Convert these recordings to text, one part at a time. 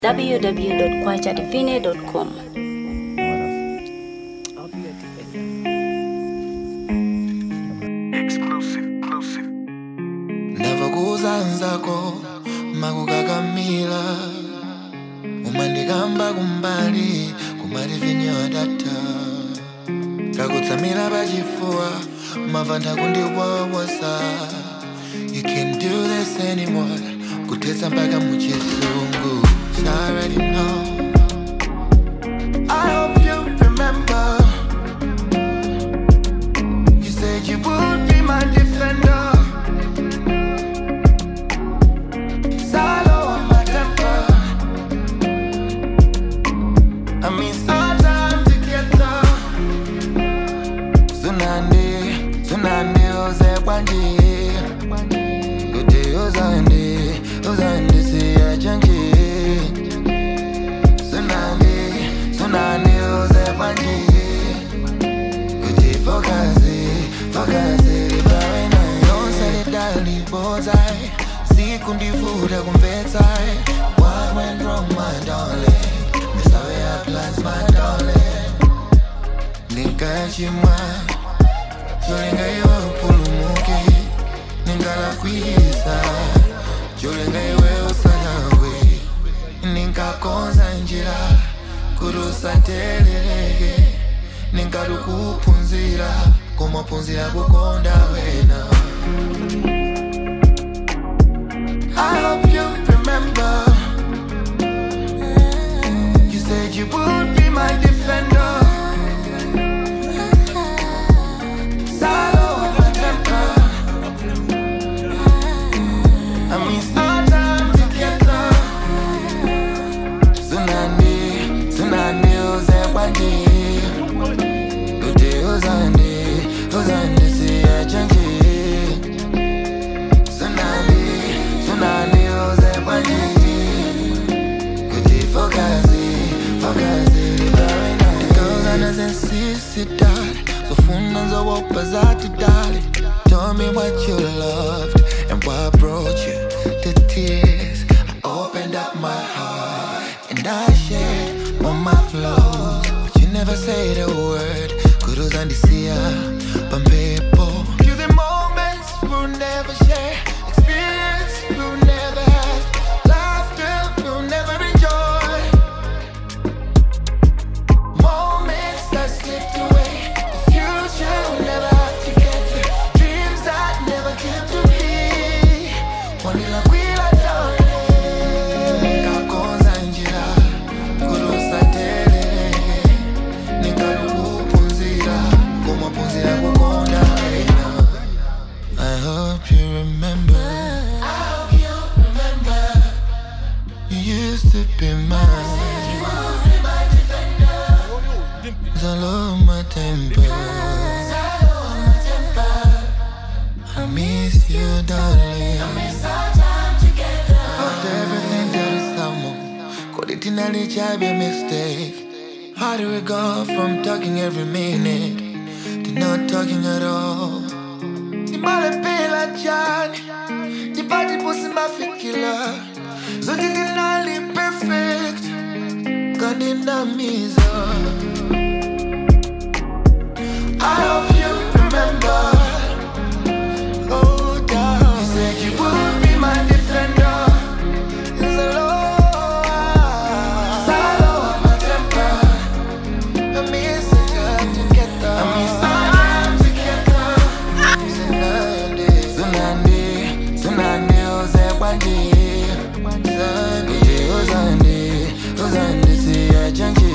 www.kwachadivine.com. Ndavakuzanzako makukakamila umandikamba kumbali kumali vinyo data kakutsamira pachifuwa mavanda kundiwawosa. You can't do this anymore kuthetsa mpaka muchizungu. I already know. I hope you remember. You said you would be my defender. Salo on my temper. I mean sometime together. Tsunami oze kwanji. Good Uzandi siya chanji. Tsunami oze kwanji. Kuti fokazi Baina yonse lidali bozai. Siku ndivuda kumvetsai. What went wrong my darling? Miss how your plans my darling. Ninkachimwa Jolenga iwe upulumuki Ninkalakwisa Jolenga iwe usanawe Ninkakonza njira Kurusa teleleke Ninkalukupunzira Kumapunzira kukonda wena. I hope you remember. You said you would be my defender. Salo on my temper. I mean sometime together. Tsunami oze kwanji. Good Uzandi siya chanji. Tsunami oze kwanji. Good fokazi Baina Ndozana zensisitali Zofuna nzowopa zatidali. Tell me what you loved and what brought you to tears. I opened up my heart and I shared all my flaws, but you never said a word. Kuruzandisia pampepo. You're the moments we'll never share, experience we'll never have, laughter we'll never enjoy, moments that slipped away, the future we'll never have to get to, dreams that never came to be. Wanila kwila darling, nikakonza njira, kurusa teleleke, nikalukupunzira, kumapunzira kukonda wena. I hope you remember. You used to be mine. Salo on my temper. I miss you, darling. After everything there is someone. Could it be a mistake? How do we go from talking every minute to not talking at all? Nimale pela jani, nipati pusi mafikila. Zote dinali perfect, kanina mizo. I hope you remember. Oh, darling, you said you would be my defender. Salo on my temper. I miss it together. I miss time together. Tsunami oze kwanji. Uzandi siya chanji.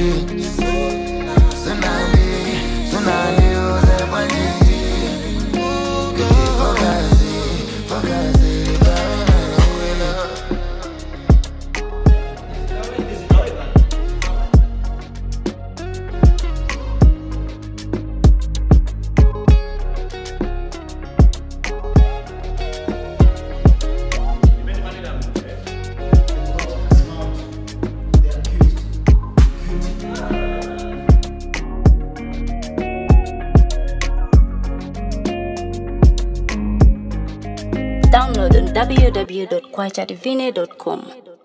Tsunami oze kwanji. Kuti fokazi Baina wena. Download on www.kwachadivine.com.